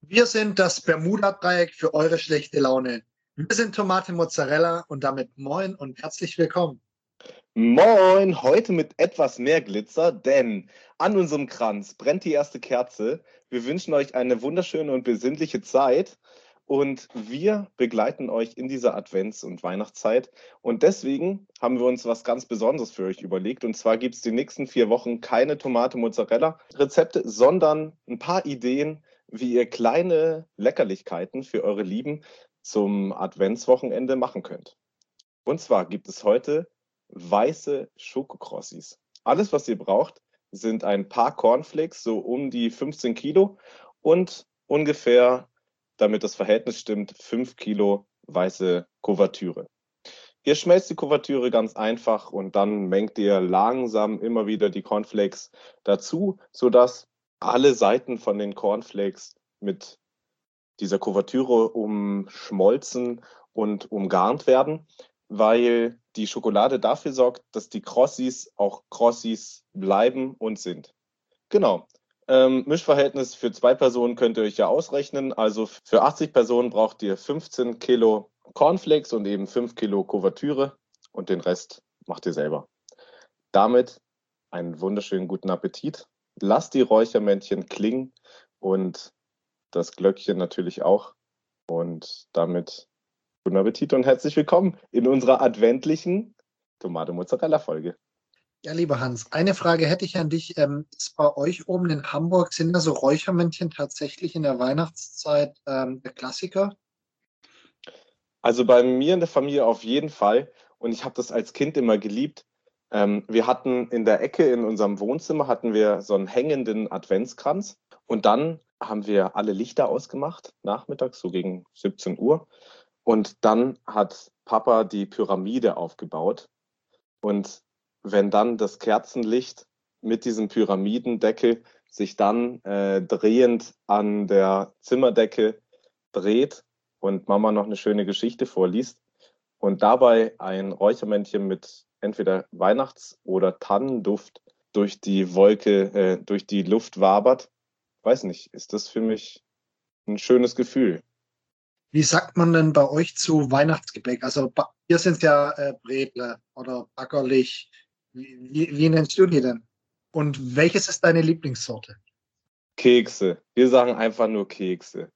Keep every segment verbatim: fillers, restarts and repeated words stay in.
Wir sind das Bermuda-Dreieck für eure schlechte Laune. Wir sind Tomate Mozzarella und damit moin und herzlich willkommen. Moin, heute mit etwas mehr Glitzer, denn an unserem Kranz brennt die erste Kerze. Wir wünschen euch eine wunderschöne und besinnliche Zeit und wir begleiten euch in dieser Advents- und Weihnachtszeit. Und deswegen haben wir uns was ganz Besonderes für euch überlegt. Und zwar gibt es die nächsten vier Wochen keine Tomate-Mozzarella-Rezepte, sondern ein paar Ideen, wie ihr kleine Leckerlichkeiten für eure Lieben zum Adventswochenende machen könnt. Und zwar gibt es heute weiße Schokokrossis. Alles, was ihr braucht, sind ein paar Cornflakes, so um die fünfzehn Kilo und ungefähr, damit das Verhältnis stimmt, fünf Kilo weiße Kuvertüre. Ihr schmelzt die Kuvertüre ganz einfach und dann mengt ihr langsam immer wieder die Cornflakes dazu, sodass alle Seiten von den Cornflakes mit dieser Kuvertüre umschmolzen und umgarnt werden, weil die Schokolade dafür sorgt, dass die Crossis auch Crossis bleiben und sind. Genau. Ähm, Mischverhältnis für zwei Personen könnt ihr euch ja ausrechnen. Also für achtzig Personen braucht ihr fünfzehn Kilo Cornflakes und eben fünf Kilo Kuvertüre und den Rest macht ihr selber. Damit einen wunderschönen guten Appetit. Lasst die Räuchermännchen klingen und das Glöckchen natürlich auch. Und damit guten Appetit und herzlich willkommen in unserer adventlichen Tomate-Mozzarella-Folge. Ja, lieber Hans, eine Frage hätte ich an dich. Ähm, ist bei euch oben in Hamburg, sind da so Räuchermännchen tatsächlich in der Weihnachtszeit ähm, der Klassiker? Also bei mir in der Familie auf jeden Fall. Und ich habe das als Kind immer geliebt. Ähm, wir hatten in der Ecke in unserem Wohnzimmer hatten wir so einen hängenden Adventskranz. Und dann haben wir alle Lichter ausgemacht, nachmittags, so gegen siebzehn Uhr. Und dann hat Papa die Pyramide aufgebaut. Und wenn dann das Kerzenlicht mit diesem Pyramidendeckel sich dann äh, drehend an der Zimmerdecke dreht und Mama noch eine schöne Geschichte vorliest und dabei ein Räuchermännchen mit entweder Weihnachts- oder Tannenduft durch die Wolke, äh, durch die Luft wabert, weiß nicht, ist das für mich ein schönes Gefühl. Wie sagt man denn bei euch zu Weihnachtsgebäck? Also ba- hier sind ja äh, Bretle oder Backerlich. Wie, wie, wie nennst du die denn? Und welches ist deine Lieblingssorte? Kekse. Wir sagen einfach nur Kekse.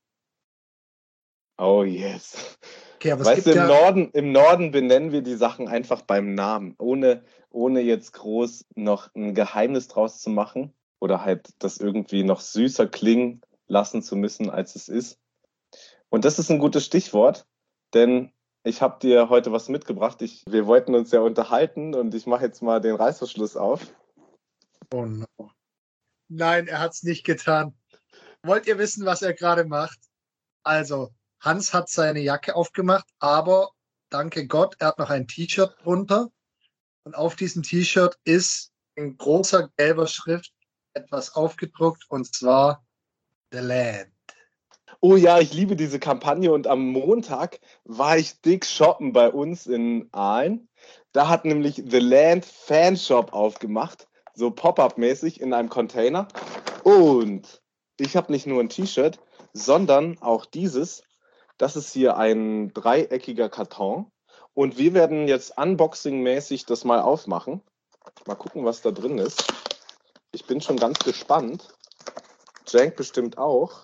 Oh yes. Okay, aber es Weißt du, gibt im ja, Norden, im Norden benennen wir die Sachen einfach beim Namen, ohne, ohne jetzt groß noch ein Geheimnis draus zu machen oder halt das irgendwie noch süßer klingen lassen zu müssen, als es ist. Und das ist ein gutes Stichwort, denn ich habe dir heute was mitgebracht. Ich, wir wollten uns ja unterhalten und ich mache jetzt mal den Reißverschluss auf. oh no. Nein, er hat es nicht getan. Wollt ihr wissen, was er gerade macht? Also, Hans hat seine Jacke aufgemacht, aber danke Gott, er hat noch ein T-Shirt drunter. Und auf diesem T-Shirt ist in großer gelber Schrift etwas aufgedruckt, und zwar The Land. Oh ja, ich liebe diese Kampagne und am Montag war ich dick shoppen bei uns in Aalen. Da hat nämlich The Land Fanshop aufgemacht, so Pop-up-mäßig in einem Container. Und ich habe nicht nur ein T-Shirt, sondern auch dieses. Das ist hier ein dreieckiger Karton. Und wir werden jetzt unboxing-mäßig das mal aufmachen. Mal gucken, was da drin ist. Ich bin schon ganz gespannt. Jank bestimmt auch.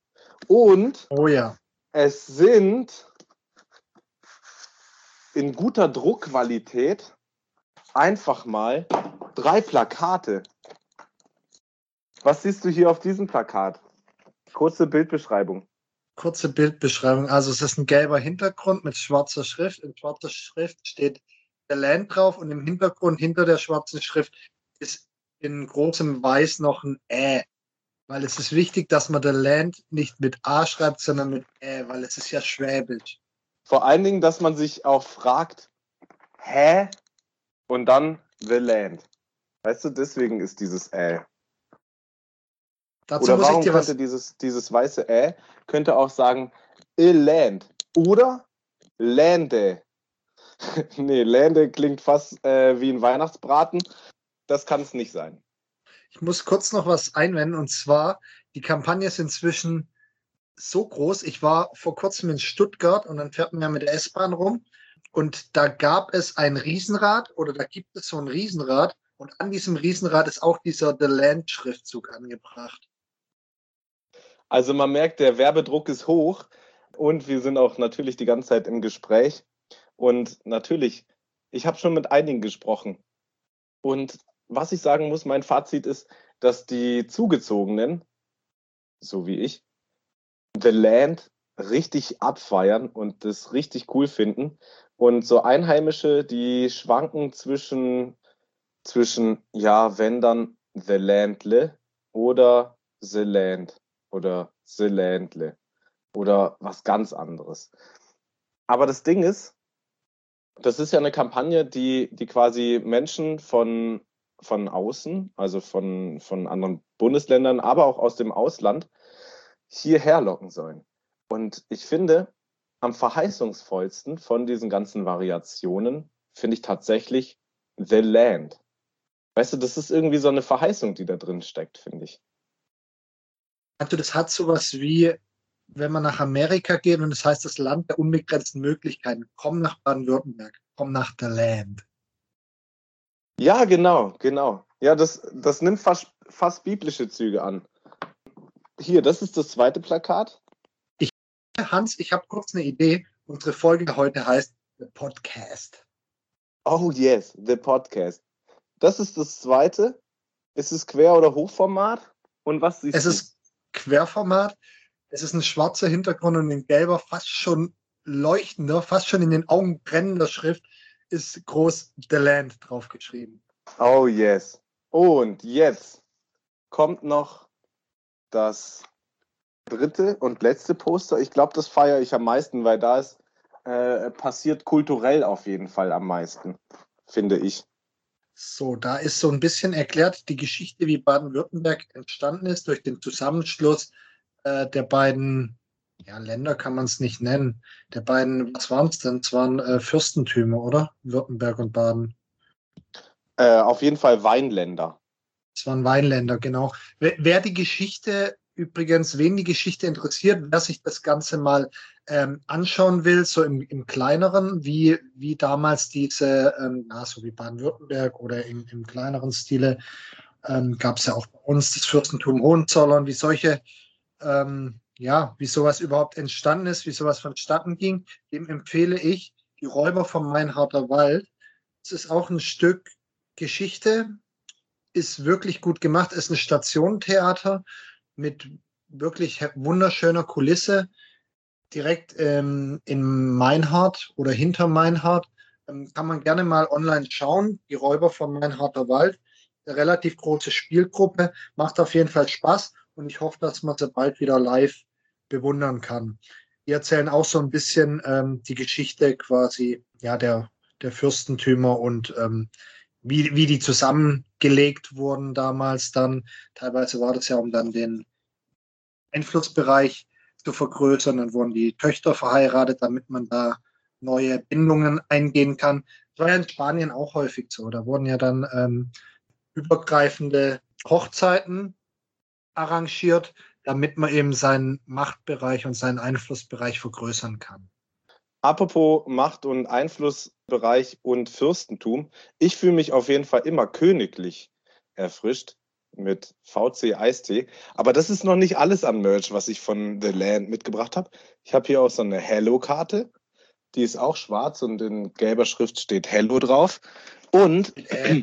Und Oh ja. es sind in guter Druckqualität einfach mal drei Plakate. Was siehst du hier auf diesem Plakat? Kurze Bildbeschreibung. Kurze Bildbeschreibung. Also es ist ein gelber Hintergrund mit schwarzer Schrift. In schwarzer Schrift steht The Land drauf und im Hintergrund hinter der schwarzen Schrift ist in großem Weiß noch ein Ä. Weil es ist wichtig, dass man The Land nicht mit A schreibt, sondern mit Ä, weil es ist ja Schwäbisch. Vor allen Dingen, dass man sich auch fragt, hä? Und dann The Land. Weißt du, deswegen ist dieses Ä. Dazu Oder muss ich warum dir könnte was, dieses, dieses weiße Ä, könnte auch sagen, il Land. Oder Lande. Nee, Lande klingt fast äh, wie ein Weihnachtsbraten. Das kann es nicht sein. ich muss kurz noch was einwenden, und zwar, die Kampagne ist inzwischen so groß. Ich war vor kurzem in Stuttgart und dann fährt man ja mit der S-Bahn rum. Und da gab es ein Riesenrad oder da gibt es so ein Riesenrad. Und an diesem Riesenrad ist auch dieser The Land-Schriftzug angebracht. Also man merkt, der Werbedruck ist hoch und wir sind auch natürlich die ganze Zeit im Gespräch. Und natürlich, ich habe schon mit einigen gesprochen. Und was ich sagen muss, mein Fazit ist, dass die Zugezogenen, so wie ich, The Land richtig abfeiern und das richtig cool finden. Und so Einheimische, die schwanken zwischen, zwischen ja, wenn dann The Landle oder The Land oder The Landle oder was ganz anderes. Aber das Ding ist, das ist ja eine Kampagne, die, die quasi Menschen von, von außen, also von, von anderen Bundesländern, aber auch aus dem Ausland, hierher locken sollen. Und ich finde, am verheißungsvollsten von diesen ganzen Variationen finde ich tatsächlich The Land. Weißt du, das ist irgendwie so eine Verheißung, die da drin steckt, finde ich. Also das hat sowas wie, wenn man nach Amerika geht und das heißt das Land der unbegrenzten Möglichkeiten. Komm nach Baden-Württemberg, komm nach The Land. Ja, genau, genau. Ja, das, das nimmt fast, fast biblische Züge an. Hier, das ist das zweite Plakat. Ich, Hans, ich habe kurz eine Idee. Unsere Folge heute heißt The Podcast. Oh yes, the podcast. Das ist das zweite. Ist es Quer- oder Hochformat? Und was siehst Es du? ist Querformat. Es ist ein schwarzer Hintergrund und ein gelber, fast schon leuchtender, fast schon in den Augen brennender Schrift ist groß The Land draufgeschrieben. Oh yes. Und jetzt kommt noch das dritte und letzte Poster. Ich glaube, das feiere ich am meisten, weil da ist äh, passiert kulturell auf jeden Fall am meisten, finde ich. So, da ist so ein bisschen erklärt die Geschichte, wie Baden-Württemberg entstanden ist durch den Zusammenschluss äh, der beiden, ja, Länder kann man es nicht nennen, der beiden, was waren es denn? Es waren äh, Fürstentümer, oder? Württemberg und Baden. Äh, auf jeden Fall Weinländer. Es waren Weinländer, genau. Wer, wer die Geschichte, übrigens, wen die Geschichte interessiert, wer sich das Ganze mal ähm, anschauen will, so im, im kleineren, wie, wie damals diese, ähm, na, so wie Baden-Württemberg oder im, im kleineren Stile, ähm, gab es ja auch bei uns das Fürstentum Hohenzollern, wie solche, ähm, ja, wie sowas überhaupt entstanden ist, wie sowas vonstatten ging, dem empfehle ich Die Räuber vom Meinharder Wald. Es ist auch ein Stück Geschichte, ist wirklich gut gemacht, ist ein Stationentheater mit wirklich wunderschöner Kulisse, direkt ähm, in Meinhard oder hinter Meinhard. Ähm, kann man gerne mal online schauen. Die Räuber von Meinharder Wald. Eine relativ große Spielgruppe, macht auf jeden Fall Spaß und ich hoffe, dass man sie bald wieder live bewundern kann. Die erzählen auch so ein bisschen ähm, die Geschichte quasi ja, der, der Fürstentümer und ähm, wie, wie die zusammengelegt wurden damals dann. Teilweise war das ja, um dann den Einflussbereich zu vergrößern. Dann wurden die Töchter verheiratet, damit man da neue Bindungen eingehen kann. Das war ja in Spanien auch häufig so. Da wurden ja dann ähm, übergreifende Hochzeiten arrangiert, damit man eben seinen Machtbereich und seinen Einflussbereich vergrößern kann. Apropos Macht- und Einflussbereich und Fürstentum. Ich fühle mich auf jeden Fall immer königlich erfrischt mit V C Eistee. Aber das ist noch nicht alles an Merch, was ich von The Land mitgebracht habe. Ich habe hier auch so eine Hello-Karte. Die ist auch schwarz und in gelber Schrift steht Hello drauf. Und Äh,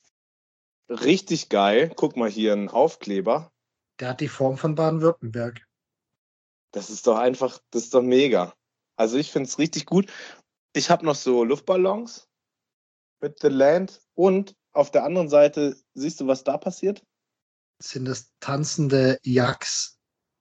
richtig geil, guck mal hier ein Aufkleber. Der hat die Form von Baden-Württemberg. Das ist doch einfach, das ist doch mega. Also ich finde es richtig gut. Ich habe noch so Luftballons mit The Land und auf der anderen Seite, siehst du, was da passiert? Sind das tanzende Yaks?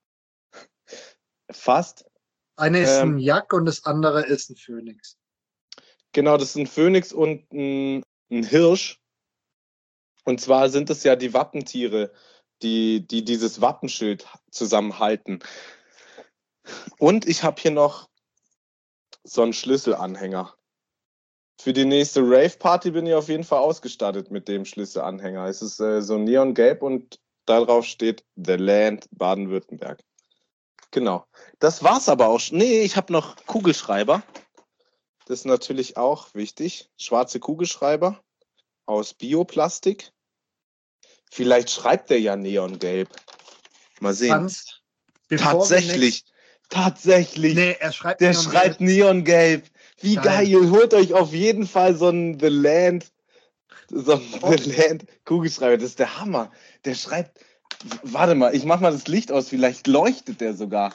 Fast. Eine ist ein Ähm, Yak und das andere ist ein Phönix. genau, das ist ein Phönix und ein, ein Hirsch. Und zwar sind es ja die Wappentiere, die, die dieses Wappenschild zusammenhalten. Und ich habe hier noch so einen Schlüsselanhänger. Für die nächste Rave-Party bin ich auf jeden Fall ausgestattet mit dem Schlüsselanhänger. Es ist äh, so neongelb und darauf steht The Land Baden-Württemberg. Genau. Das war's aber auch schon. Nee, ich habe noch Kugelschreiber. Das ist natürlich auch wichtig. Schwarze Kugelschreiber aus Bioplastik. Vielleicht schreibt der ja neongelb. Mal sehen. Hans, bevor wir Tatsächlich. Tatsächlich. Nee, er schreibt Der neongelb. schreibt neongelb. Wie geil. Geil. Holt euch auf jeden Fall so einen The Land, so einen Oh. The Land Kugelschreiber. Das ist der Hammer. Der schreibt. Warte mal, ich mach mal das Licht aus. Vielleicht leuchtet der sogar.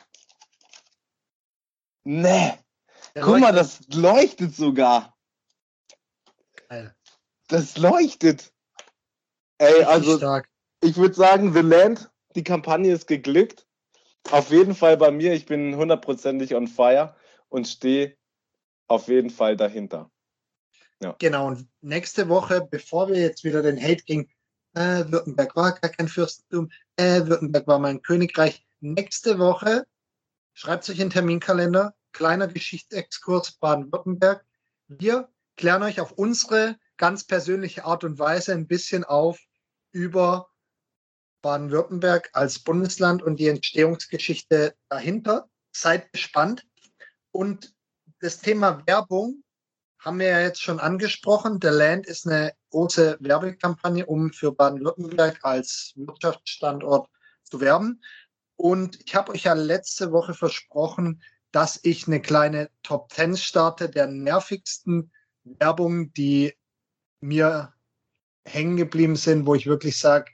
Nee. Der Guck mal, leuchtet. das leuchtet sogar. Geil. Das leuchtet. Ey, Richtig also stark. ich würde sagen, The Land, die Kampagne ist geglückt. Auf jeden Fall bei mir. Ich bin hundertprozentig on fire und stehe auf jeden Fall dahinter. Ja. Genau, und nächste Woche, bevor wir jetzt wieder den Hate gegen äh, Württemberg war gar kein Fürstentum, äh, Württemberg war mein Königreich. Nächste Woche, schreibt sich in den Terminkalender, kleiner Geschichtsexkurs Baden-Württemberg. Wir klären euch auf unsere ganz persönliche Art und Weise ein bisschen auf über Baden-Württemberg als Bundesland und die Entstehungsgeschichte dahinter. Seid gespannt. Und das Thema Werbung haben wir ja jetzt schon angesprochen. The Land ist eine große Werbekampagne, um für Baden-Württemberg als Wirtschaftsstandort zu werben. Und ich habe euch ja letzte Woche versprochen, dass ich eine kleine Top Ten starte der nervigsten Werbung, die mir hängen geblieben sind, wo ich wirklich sage,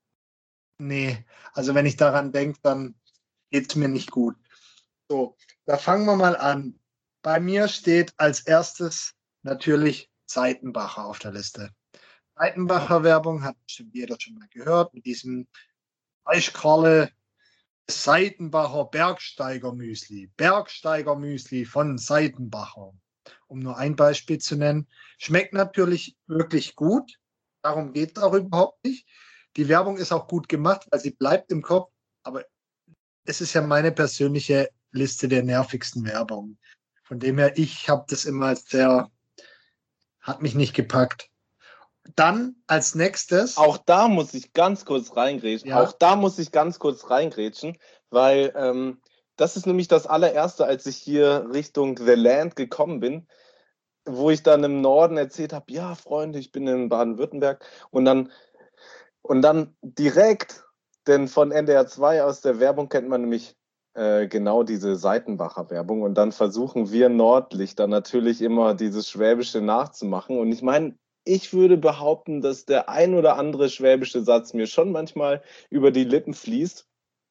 nee, also wenn ich daran denke, dann geht es mir nicht gut. So, da fangen wir mal an. Bei mir steht als erstes natürlich Seitenbacher auf der Liste. Seitenbacher Werbung hat bestimmt jeder schon mal gehört, mit diesem eiskalle Seitenbacher Bergsteiger Müsli. Bergsteiger Müsli von Seitenbacher. Um nur ein Beispiel zu nennen. Schmeckt natürlich wirklich gut. Darum geht es auch überhaupt nicht. Die Werbung ist auch gut gemacht, weil sie bleibt im Kopf. Aber es ist ja meine persönliche Liste der nervigsten Werbung. Von dem her, ich habe das immer als sehr, hat mich nicht gepackt. Dann als nächstes. Auch da muss ich ganz kurz reingrätschen. Ja. Auch da muss ich ganz kurz reingrätschen, weil ähm, das ist nämlich das allererste, als ich hier Richtung The Land gekommen bin, wo ich dann im Norden erzählt habe, ja, Freunde, ich bin in Baden-Württemberg und dann, und dann direkt, denn von N D R zwei aus der Werbung kennt man nämlich äh, genau diese Seitenbacher Werbung und dann versuchen wir Nordlichter natürlich immer dieses Schwäbische nachzumachen und ich meine, ich würde behaupten, dass der ein oder andere schwäbische Satz mir schon manchmal über die Lippen fließt.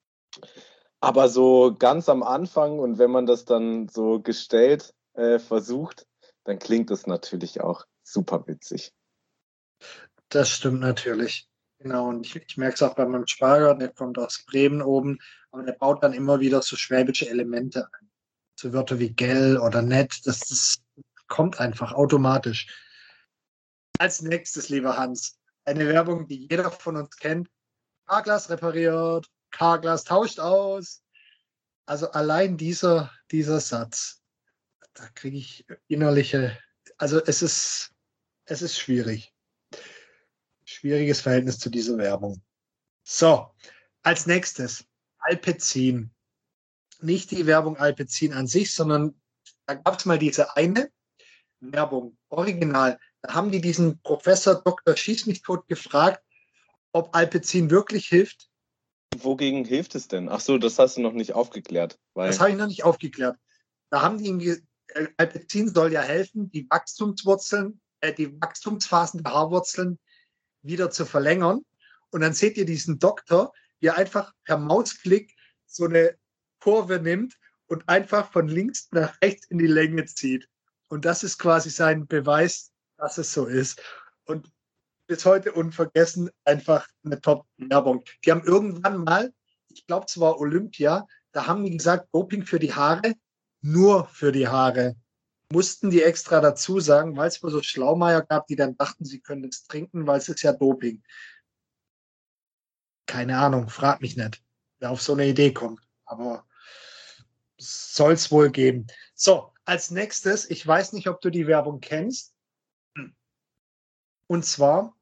Aber so ganz am Anfang und wenn man das dann so gestellt äh, versucht, dann klingt das natürlich auch super witzig. Das stimmt natürlich. Genau, und ich, ich merke es auch bei meinem Schwager, der kommt aus Bremen oben, aber der baut dann immer wieder so schwäbische Elemente ein. So Wörter wie gell oder nett, das, das kommt einfach automatisch. Als nächstes, lieber Hans, eine Werbung, die jeder von uns kennt. Carglass repariert, Carglass tauscht aus. Also allein dieser, dieser Satz, da kriege ich innerliche, also es ist, es ist schwierig. Schwieriges Verhältnis zu dieser Werbung. So, als nächstes, Alpecin. Nicht die Werbung Alpecin an sich, sondern da gab es mal diese eine Werbung, original. Da haben die diesen Professor Doktor Schieß mich tot gefragt, ob Alpecin wirklich hilft. Wogegen hilft es denn? Ach so, das hast du noch nicht aufgeklärt. Weil Das habe ich noch nicht aufgeklärt. Da haben die ihm, Alpecin soll ja helfen, die Wachstumswurzeln, äh, die Wachstumsphasen der Haarwurzeln wieder zu verlängern. Und dann seht ihr diesen Doktor, wie er einfach per Mausklick so eine Kurve nimmt und einfach von links nach rechts in die Länge zieht. Und das ist quasi sein Beweis, dass es so ist. Und bis heute unvergessen, einfach eine Top-Werbung. Die haben irgendwann mal, ich glaube, es war Olympia, da haben die gesagt, Doping für die Haare, nur für die Haare. Mussten die extra dazu sagen, weil es wohl so Schlaumeier gab, die dann dachten, sie können es trinken, weil es ist ja Doping. Keine Ahnung, frag mich nicht, wer auf so eine Idee kommt. Aber soll es wohl geben. So, als nächstes, ich weiß nicht, ob du die Werbung kennst. Und zwar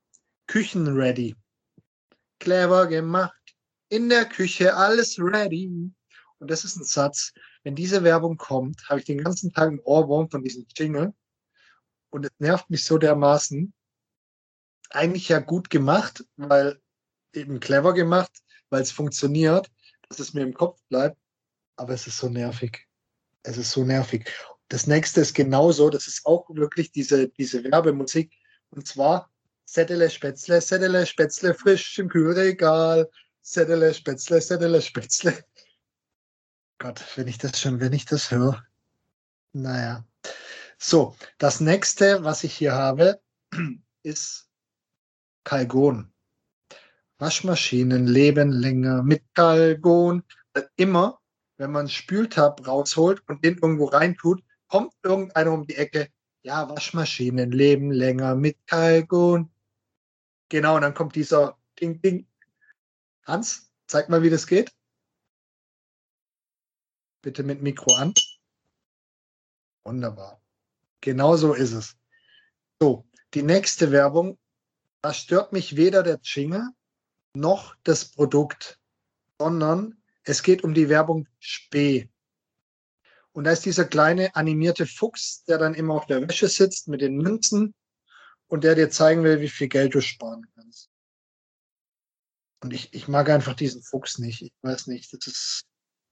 Küchenready. Clever gemacht. In der Küche alles ready. Und das ist ein Satz, wenn diese Werbung kommt, habe ich den ganzen Tag einen Ohrwurm von diesem Jingle und es nervt mich so dermaßen. Eigentlich ja gut gemacht, weil eben clever gemacht, weil es funktioniert, dass es mir im Kopf bleibt, aber es ist so nervig. Es ist so nervig. Das nächste ist genauso, das ist auch wirklich diese, diese Werbemusik. Und zwar Settele Spätzle, Settele Spätzle, frisch im Kühlregal. Settele Spätzle, Settele Spätzle. Gott, wenn ich das schon, wenn ich das höre. Naja. So, das nächste, was ich hier habe, ist Kalgon. Waschmaschinen leben länger mit Kalgon. Immer, wenn man einen Spültab rausholt und den irgendwo reintut, kommt irgendeiner um die Ecke. Ja, Waschmaschinen leben länger mit Kalgon. Genau, und dann kommt dieser Ding, Ding. Hans, zeig mal, wie das geht. Bitte mit Mikro an. Wunderbar. Genau so ist es. So, die nächste Werbung. Da stört mich weder der Jingle noch das Produkt, sondern es geht um die Werbung Spee. Und da ist dieser kleine animierte Fuchs, der dann immer auf der Wäsche sitzt mit den Münzen und der dir zeigen will, wie viel Geld du sparen kannst. Und ich, ich mag einfach diesen Fuchs nicht. Ich weiß nicht, das ist.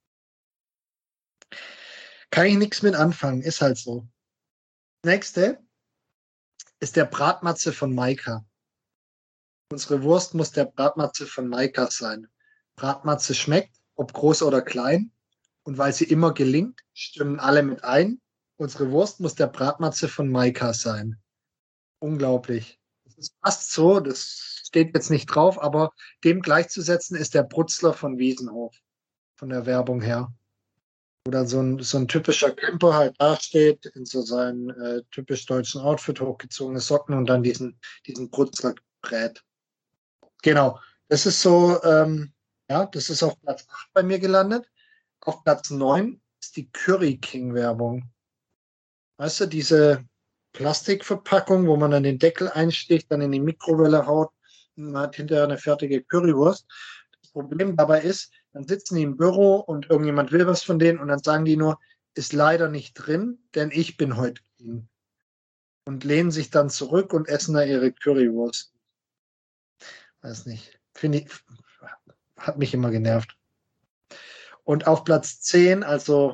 Kann ich nichts mit anfangen, ist halt so. Das nächste ist der Bratmatze von Maika. Unsere Wurst muss der Bratmatze von Maika sein. Bratmatze schmeckt, ob groß oder klein. Und weil sie immer gelingt, stimmen alle mit ein. Unsere Wurst muss der Bratmatze von Maika sein. Unglaublich. Das ist fast so, das steht jetzt nicht drauf, aber dem gleichzusetzen ist der Brutzler von Wiesenhof, von der Werbung her. Wo dann so ein, so ein typischer Camper halt dasteht, in so seinem äh, typisch deutschen Outfit, hochgezogene Socken und dann diesen, diesen Brutzler brät. Genau, das ist so, ähm, ja, das ist auf Platz acht bei mir gelandet. Auf Platz neun ist die Curry King Werbung. Weißt du, diese Plastikverpackung, wo man dann den Deckel einsticht, dann in die Mikrowelle haut und man hat hinterher eine fertige Currywurst. Das Problem dabei ist, dann sitzen die im Büro und irgendjemand will was von denen und dann sagen die nur, ist leider nicht drin, denn ich bin heute clean. Und lehnen sich dann zurück und essen da ihre Currywurst. Weiß nicht. Finde ich, hat mich immer genervt. Und auf Platz zehn, also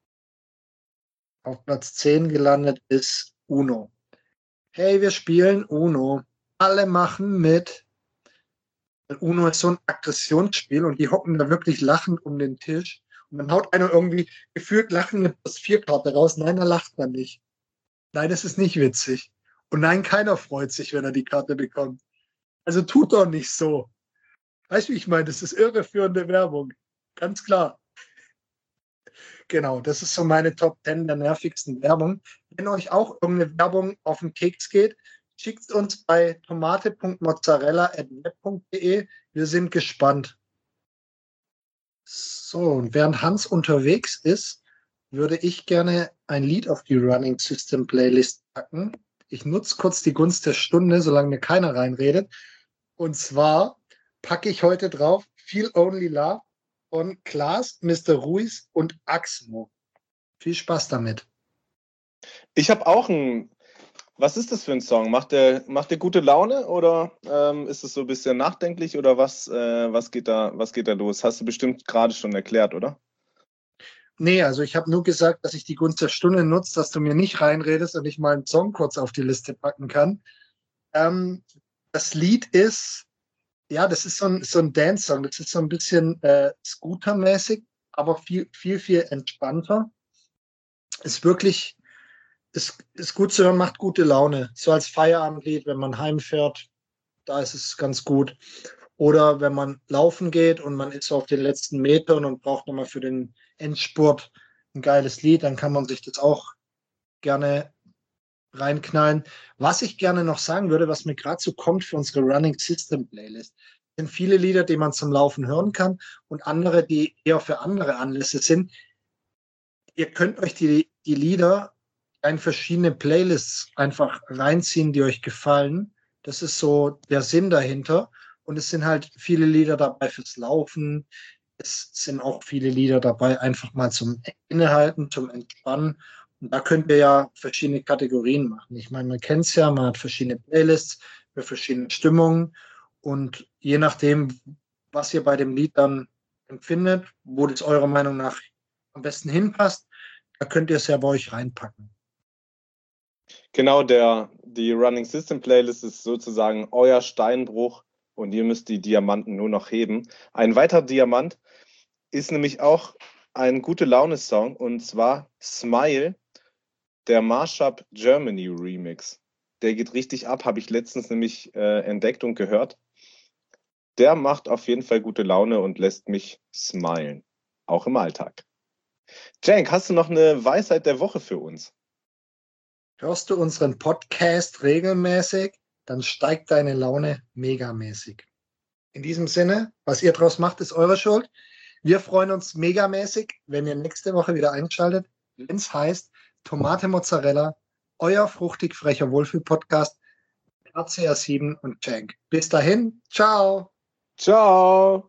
auf Platz zehn gelandet ist Uno. Hey, wir spielen Uno. Alle machen mit. Uno ist so ein Aggressionsspiel und die hocken da wirklich lachend um den Tisch. Und dann haut einer irgendwie gefühlt lachend eine plus vier Karte raus. Nein, da lacht man nicht. Nein, das ist nicht witzig. Und nein, keiner freut sich, wenn er die Karte bekommt. Also tut doch nicht so. Weißt du, wie ich meine? Das ist irreführende Werbung. Ganz klar. Genau, das ist so meine Top zehn der nervigsten Werbung. Wenn euch auch irgendeine Werbung auf den Keks geht, schickt uns bei tomate punkt mozzarella at web punkt de. Wir sind gespannt. So, und während Hans unterwegs ist, würde ich gerne ein Lied auf die Running System Playlist packen. Ich nutze kurz die Gunst der Stunde, solange mir keiner reinredet. Und zwar packe ich heute drauf Feel Only Love von Klaas, Mister Ruiz und Axmo. Viel Spaß damit. Ich habe auch ein. Was ist das für ein Song? Macht der, macht der gute Laune oder ähm, ist es so ein bisschen nachdenklich oder was, äh, was, geht da, was geht da los? Hast du bestimmt gerade schon erklärt, oder? Nee, also ich habe nur gesagt, dass ich die Gunst der Stunde nutze, dass du mir nicht reinredest und ich mal einen Song kurz auf die Liste packen kann. Ähm, das Lied ist, ja, das ist so ein, so ein Dance-Song. Das ist so ein bisschen äh, Scooter-mäßig, aber viel, viel, viel entspannter. Ist wirklich, ist, ist gut zu hören, macht gute Laune. So als Feierabendlied, wenn man heimfährt, da ist es ganz gut. Oder wenn man laufen geht und man ist so auf den letzten Metern und braucht nochmal für den Endspurt ein geiles Lied, dann kann man sich das auch gerne reinknallen. Was ich gerne noch sagen würde, was mir gerade so kommt für unsere Running System Playlist, sind viele Lieder, die man zum Laufen hören kann und andere, die eher für andere Anlässe sind. Ihr könnt euch die, die Lieder in verschiedene Playlists einfach reinziehen, die euch gefallen. Das ist so der Sinn dahinter. Und es sind halt viele Lieder dabei fürs Laufen, es sind auch viele Lieder dabei, einfach mal zum Innehalten, zum Entspannen. Und da könnt ihr ja verschiedene Kategorien machen. Ich meine, man kennt es ja, man hat verschiedene Playlists für verschiedene Stimmungen. Und je nachdem, was ihr bei dem Lied dann empfindet, wo das eurer Meinung nach am besten hinpasst, da könnt ihr es ja bei euch reinpacken. Genau, der, die Running System Playlist ist sozusagen euer Steinbruch und ihr müsst die Diamanten nur noch heben. Ein weiterer Diamant ist nämlich auch ein Gute-Laune-Song und zwar Smile, der Mashup Germany Remix. Der geht richtig ab, habe ich letztens nämlich äh, entdeckt und gehört. Der macht auf jeden Fall gute Laune und lässt mich smilen, auch im Alltag. Cenk, hast du noch eine Weisheit der Woche für uns? Hörst du unseren Podcast regelmäßig, dann steigt deine Laune megamäßig. In diesem Sinne, was ihr draus macht, ist eure Schuld. Wir freuen uns megamäßig, wenn ihr nächste Woche wieder einschaltet, wenn es heißt Tomate Mozzarella, euer fruchtig frecher Wohlfühl-Podcast, A C R sieben und Cenk. Bis dahin, ciao! Ciao!